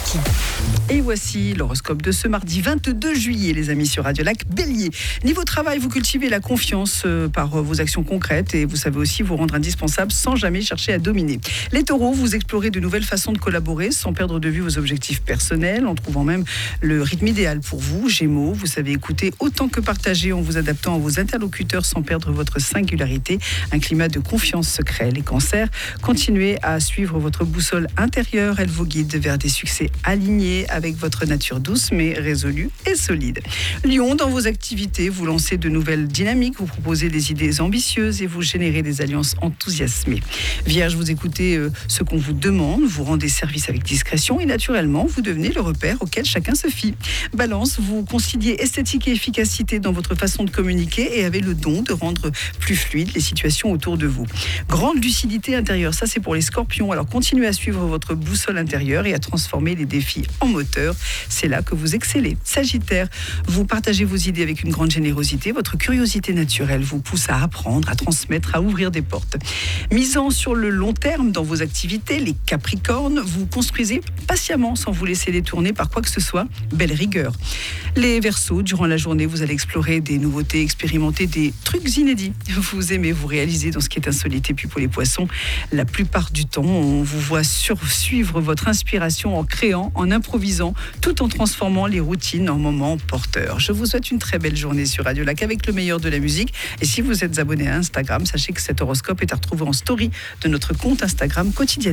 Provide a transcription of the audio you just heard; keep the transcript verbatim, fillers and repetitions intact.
Marquis. Et voici l'horoscope de ce mardi vingt-deux juillet, les amis, sur Radio Lac. Bélier, niveau travail, vous cultivez la confiance euh, par euh, vos actions concrètes et vous savez aussi vous rendre indispensable sans jamais chercher à dominer. Les taureaux, vous explorez de nouvelles façons de collaborer sans perdre de vue vos objectifs personnels, en trouvant même le rythme idéal pour vous. Gémeaux, vous savez écouter autant que partager en vous adaptant à vos interlocuteurs sans perdre votre singularité. Un climat de confiance se crée. Les cancers, continuez à suivre votre boussole intérieure, elle vous guide vers des succès alignés avec votre nature douce mais résolue et solide. Lion, dans vos activités, vous lancez de nouvelles dynamiques, vous proposez des idées ambitieuses et vous générez des alliances enthousiasmées. Vierge, vous écoutez euh, ce qu'on vous demande, vous rendez service avec discrétion et naturellement, vous devenez le repère auquel chacun se fie. Balance, vous conciliez esthétique et efficacité dans votre façon de communiquer et avez le don de rendre plus fluides les situations autour de vous. Grande lucidité intérieure, ça c'est pour les scorpions, alors continuez à suivre votre boussole intérieure et à transformer les défis en moteur, c'est là que vous excellez. Sagittaire, vous partagez vos idées avec une grande générosité, votre curiosité naturelle vous pousse à apprendre, à transmettre, à ouvrir des portes. Misant sur le long terme dans vos activités, les Capricornes, vous construisez patiemment sans vous laisser détourner par quoi que ce soit, belle rigueur. Les Verseaux, durant la journée, vous allez explorer des nouveautés, expérimenter des trucs inédits. Vous aimez vous réaliser dans ce qui est insolite. Et puis pour les Poissons, la plupart du temps, on vous voit suivre votre inspiration en créant, en improvisant, tout en transformant les routines en moments porteurs. Je vous souhaite une très belle journée sur Radio Lac avec le meilleur de la musique. Et si vous êtes abonné à Instagram, sachez que cet horoscope est à retrouver en story de notre compte Instagram quotidien.